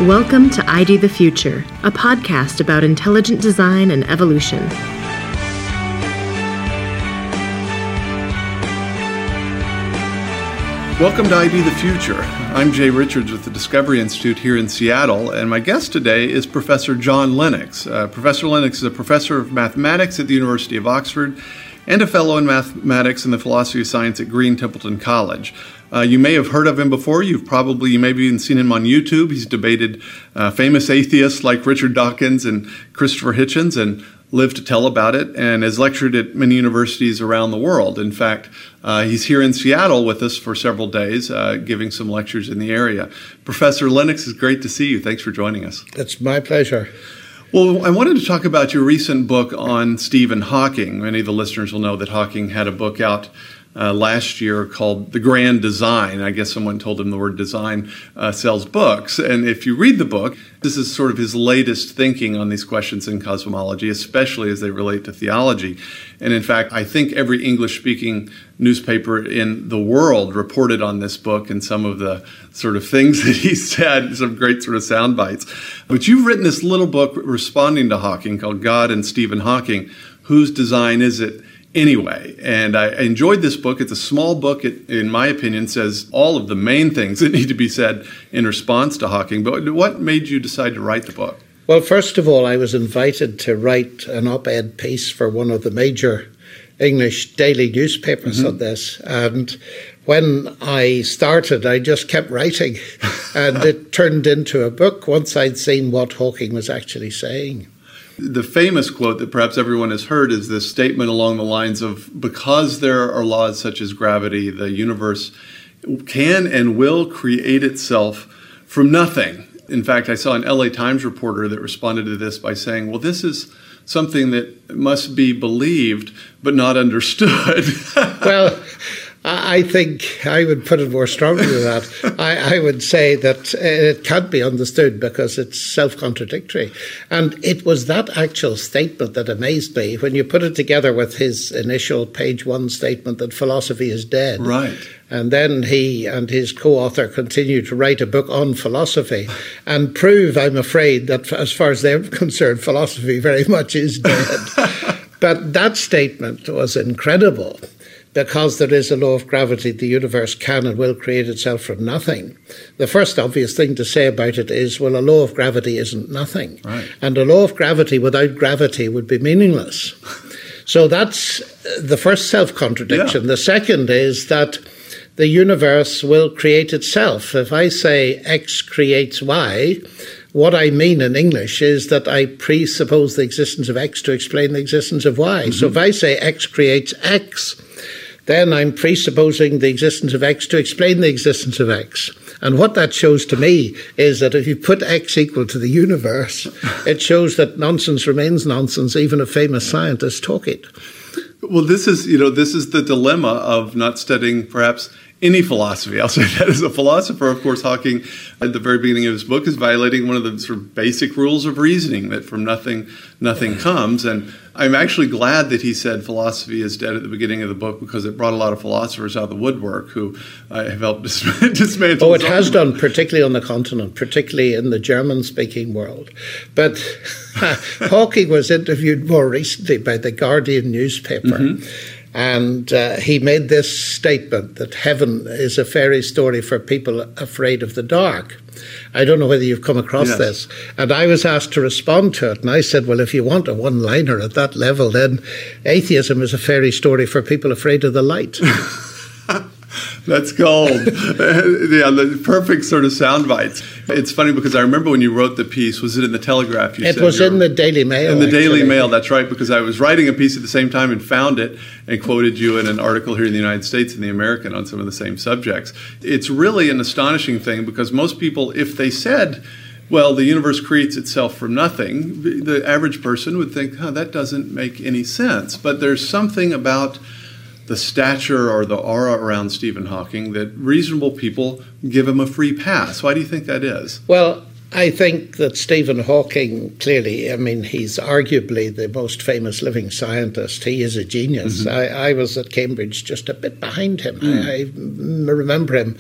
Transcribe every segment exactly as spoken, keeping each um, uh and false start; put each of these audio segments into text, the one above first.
Welcome to I D the Future, a podcast about intelligent design and evolution. Welcome to I D the Future. I'm Jay Richards with the Discovery Institute here in Seattle, and my guest today is Professor John Lennox. Uh, Professor Lennox is a professor of mathematics at the University of Oxford and a fellow in mathematics and the philosophy of science at Green Templeton College. Uh, you may have heard of him before. You've probably, you maybe even seen him on YouTube. He's debated uh, famous atheists like Richard Dawkins and Christopher Hitchens and lived to tell about it, and has lectured at many universities around the world. In fact, uh, he's here in Seattle with us for several days, uh, giving some lectures in the area. Professor Lennox, it's great to see you. Thanks for joining us. It's my pleasure. Well, I wanted to talk about your recent book on Stephen Hawking. Many of the listeners will know that Hawking had a book out Uh, last year called The Grand Design. I guess someone told him the word design uh, sells books. And if you read the book, this is sort of his latest thinking on these questions in cosmology, especially as they relate to theology. And in fact, I think every English-speaking newspaper in the world reported on this book and some of the sort of things that he said, some great sort of sound bites. But you've written this little book responding to Hawking called God and Stephen Hawking. Whose design is it anyway? And I enjoyed this book. It's a small book. It, in my opinion, says all of the main things that need to be said in response to Hawking. But what made you decide to write the book? Well, first of all, I was invited to write an op-ed piece for one of the major English daily newspapers mm-hmm. on this. And when I started, I just kept writing. And it turned into a book once I'd seen what Hawking was actually saying. The famous quote that perhaps everyone has heard is this statement along the lines of, because there are laws such as gravity, the universe can and will create itself from nothing. In fact, I saw an L A Times reporter that responded to this by saying, well, this is something that must be believed but not understood. Well, I think I would put it more strongly than that. I, I would say that it can't be understood because it's self-contradictory. And it was that actual statement that amazed me when you put it together with his initial page one statement that philosophy is dead. Right. And then he and his co-author continued to write a book on philosophy and prove, I'm afraid, that as far as they're concerned, philosophy very much is dead. But that statement was incredible. Because there is a law of gravity, the universe can and will create itself from nothing. The first obvious thing to say about it is, well, a law of gravity isn't nothing. Right. And a law of gravity without gravity would be meaningless. So that's the first self-contradiction. Yeah. The second is that the universe will create itself. If I say X creates Y, what I mean in English is that I presuppose the existence of X to explain the existence of Y. Mm-hmm. So if I say X creates X, then I'm presupposing the existence of X to explain the existence of X. And what that shows to me is that if you put X equal to the universe, it shows that nonsense remains nonsense, even if famous scientists talk it. Well, this is, you know, this is the dilemma of not studying perhaps any philosophy. I'll say that as a philosopher. Of course, Hawking, at the very beginning of his book, is violating one of the sort of basic rules of reasoning, that from nothing, nothing comes. And I'm actually glad that he said philosophy is dead at the beginning of the book, because it brought a lot of philosophers out of the woodwork who uh, have helped dis- dismantle. Oh, it has done, particularly on the continent, particularly in the German-speaking world. But Hawking was interviewed more recently by the Guardian newspaper. Mm-hmm. And uh, he made this statement that heaven is a fairy story for people afraid of the dark. I don't know whether you've come across yes. this. And I was asked to respond to it. And I said, well, if you want a one-liner at that level, then atheism is a fairy story for people afraid of the light. That's gold. Yeah, the perfect sort of sound bites. It's funny because I remember when you wrote the piece, was it in the Telegraph? You it said was in the Daily Mail. In the actually. Daily Mail, that's right, because I was writing a piece at the same time and found it and quoted you in an article here in the United States in the American on some of the same subjects. It's really an astonishing thing because most people, if they said, well, the universe creates itself from nothing, the average person would think, oh, that doesn't make any sense. But there's something about the stature or the aura around Stephen Hawking that reasonable people give him a free pass. Why do you think that is? Well, I think that Stephen Hawking, clearly, I mean, he's arguably the most famous living scientist. He is a genius. Mm-hmm. I, I was at Cambridge just a bit behind him. Mm. I, I remember him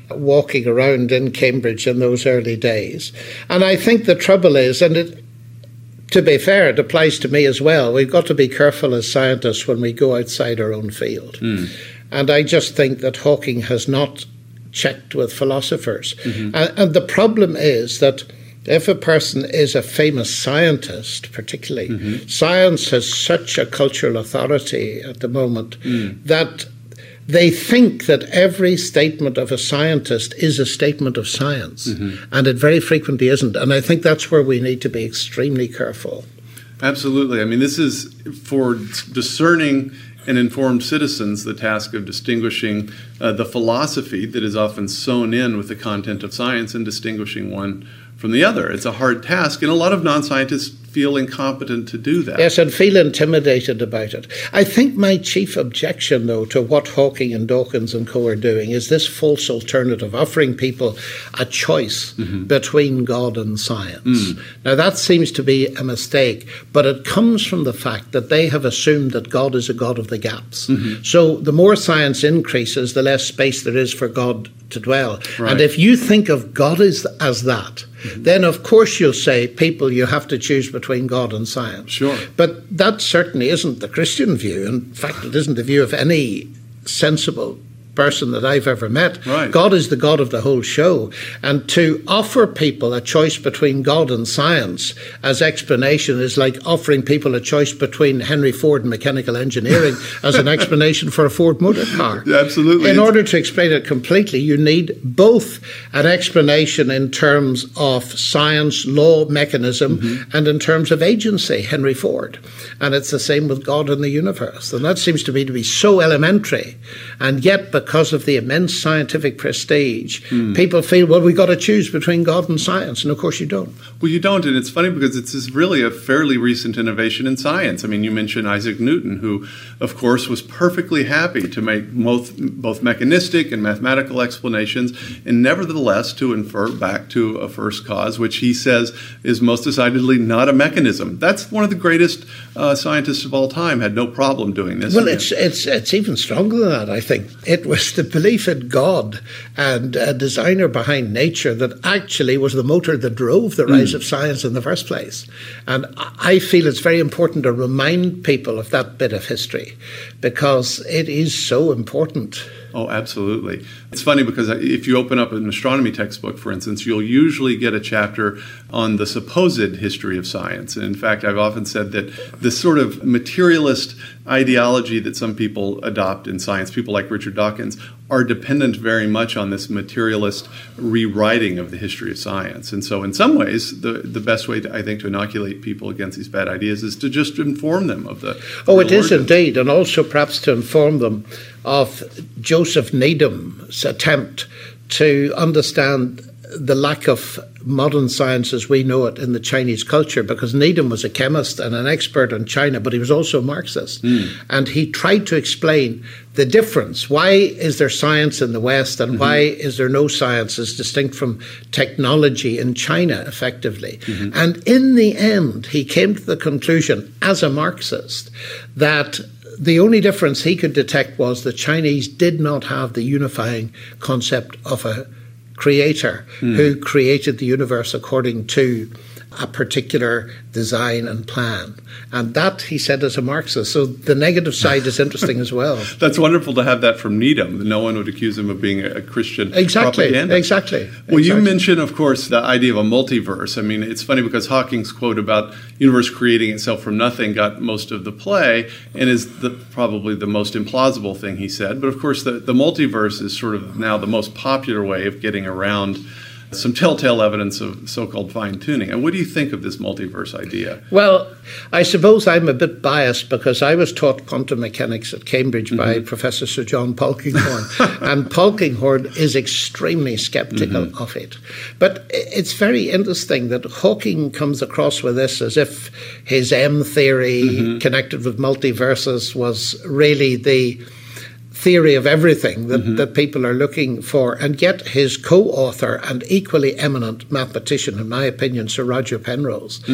walking around in Cambridge in those early days. And I think the trouble is, and it, to be fair, it applies to me as well, we've got to be careful as scientists when we go outside our own field. Mm. And I just think that Hawking has not checked with philosophers. Mm-hmm. And, and the problem is that if a person is a famous scientist, particularly, mm-hmm. science has such a cultural authority at the moment mm. that they think that every statement of a scientist is a statement of science, mm-hmm. and it very frequently isn't. And I think that's where we need to be extremely careful. Absolutely. I mean, this is for discerning and informed citizens the task of distinguishing uh, the philosophy that is often sewn in with the content of science and distinguishing one from the other. It's a hard task, and a lot of non-scientists feel incompetent to do that. Yes, and feel intimidated about it. I think my chief objection, though, to what Hawking and Dawkins and co are doing is this false alternative, offering people a choice mm-hmm. between God and science. Mm. Now, that seems to be a mistake, but it comes from the fact that they have assumed that God is a God of the gaps. Mm-hmm. So the more science increases, the less space there is for God to dwell. Right. And if you think of God as, as that, mm-hmm. then of course you'll say, people, you have to choose between God and science. Sure. But that certainly isn't the Christian view. In fact, it isn't the view of any sensible person that I've ever met. Right. God is the God of the whole show. And to offer people a choice between God and science as explanation is like offering people a choice between Henry Ford and mechanical engineering as an explanation for a Ford motor car. Absolutely. In order to explain it completely, you need both an explanation in terms of science, law, mechanism, mm-hmm. and in terms of agency, Henry Ford. And it's the same with God and the universe. And that seems to me to be so elementary. And yet, because of the immense scientific prestige, mm. people feel, well, we've got to choose between God and science. And of course you don't. Well, you don't. And it's funny because it's this really a fairly recent innovation in science. I mean, you mentioned Isaac Newton, who, of course, was perfectly happy to make both, both mechanistic and mathematical explanations, and nevertheless to infer back to a first cause, which he says is most decidedly not a mechanism. That's one of the greatest uh, scientists of all time, had no problem doing this. Well, it's, it's, it's even stronger than that, I think. It was the belief in God and a designer behind nature that actually was the motor that drove the rise mm. of science in the first place. And I feel it's very important to remind people of that bit of history because it is so important. Oh, absolutely. It's funny because if you open up an astronomy textbook, for instance, you'll usually get a chapter on the supposed history of science. And in fact, I've often said that this sort of materialist ideology that some people adopt in science, people like Richard Dawkins, are dependent very much on this materialist rewriting of the history of science. And so in some ways, the, the best way, to, I think, to inoculate people against these bad ideas is to just inform them of the... Oh, it is indeed. And also perhaps to inform them of Joseph Needham's attempt to understand the lack of modern science as we know it in the Chinese culture, because Needham was a chemist and an expert on China, but he was also a Marxist. Mm. And he tried to explain the difference. Why is there science in the West and mm-hmm. why is there no science as distinct from technology in China, effectively? Mm-hmm. And in the end, he came to the conclusion, as a Marxist, that the only difference he could detect was the Chinese did not have the unifying concept of a creator mm. who created the universe according to a particular design and plan. And that, he said, is a Marxist. So the negative side is interesting as well. That's wonderful to have that from Needham. No one would accuse him of being a Christian exactly, propagandist. Exactly. Well, exactly. you mentioned, of course, the idea of a multiverse. I mean, it's funny because Hawking's quote about universe creating itself from nothing got most of the play and is the, probably the most implausible thing he said. But, of course, the, the multiverse is sort of now the most popular way of getting around some telltale evidence of so-called fine-tuning. And what do you think of this multiverse idea? Well, I suppose I'm a bit biased because I was taught quantum mechanics at Cambridge mm-hmm. by Professor Sir John Polkinghorne, and Polkinghorne is extremely skeptical mm-hmm. of it. But it's very interesting that Hawking comes across with this as if his M theory mm-hmm. connected with multiverses was really the theory of everything that, mm-hmm. that people are looking for. And yet his co-author and equally eminent mathematician, in my opinion, Sir Roger Penrose, mm.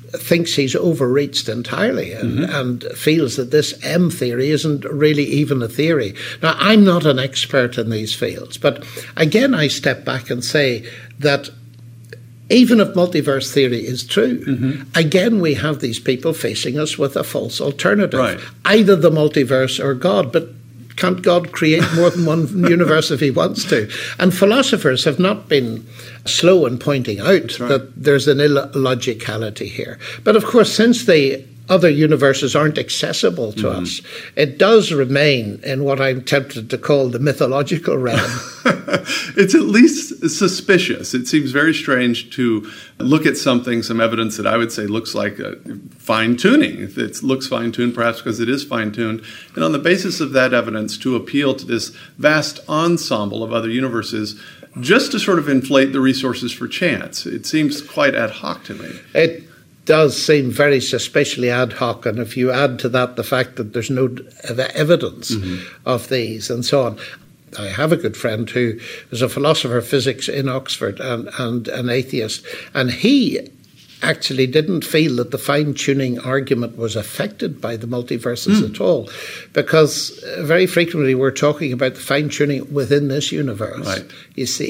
thinks he's overreached entirely and, mm-hmm. and feels that this M theory isn't really even a theory. Now, I'm not an expert in these fields, but again, I step back and say that even if multiverse theory is true, mm-hmm. again, we have these people facing us with a false alternative, right. either the multiverse or God. But can't God create more than one universe if he wants to? And philosophers have not been slow in pointing out right. that there's an illogicality here. But of course, since the other universes aren't accessible to mm-hmm. us, it does remain in what I'm tempted to call the mythological realm. It's at least suspicious. It seems very strange to look at something, some evidence that I would say looks like a fine-tuning. If it looks fine-tuned, perhaps because it is fine-tuned. And on the basis of that evidence, to appeal to this vast ensemble of other universes just to sort of inflate the resources for chance. It seems quite ad hoc to me. It does seem very suspiciously ad hoc, and if you add to that the fact that there's no evidence mm-hmm. of these and so on. I have a good friend who was a philosopher of physics in Oxford and, and an atheist, and he actually didn't feel that the fine-tuning argument was affected by the multiverses mm. at all, because very frequently we're talking about the fine-tuning within this universe, right. you see.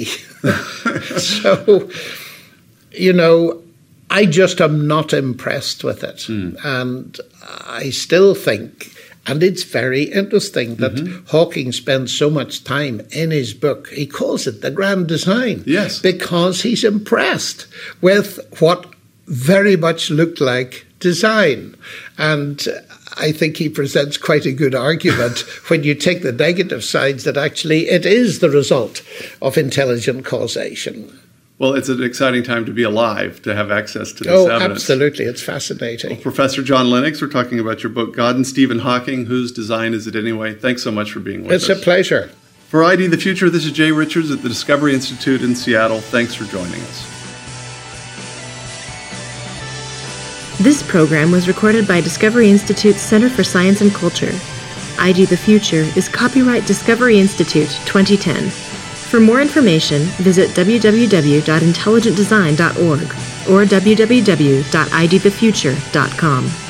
So, you know, I just am not impressed with it. Mm. And I still think, and it's very interesting that mm-hmm. Hawking spends so much time in his book, he calls it the grand design. Yes. Because he's impressed with what very much looked like design. And I think he presents quite a good argument when you take the negative sides that actually it is the result of intelligent causation. Well, it's an exciting time to be alive, to have access to this oh, evidence. Oh, absolutely. It's fascinating. Well, Professor John Lennox, we're talking about your book, God and Stephen Hawking, Whose Design Is It Anyway? Thanks so much for being with it's us. It's a pleasure. For I D the Future, this is Jay Richards at the Discovery Institute in Seattle. Thanks for joining us. This program was recorded by Discovery Institute's Center for Science and Culture. I D the Future is copyright Discovery Institute twenty ten. For more information, visit w w w dot intelligent design dot org or w w w dot i d the future dot com.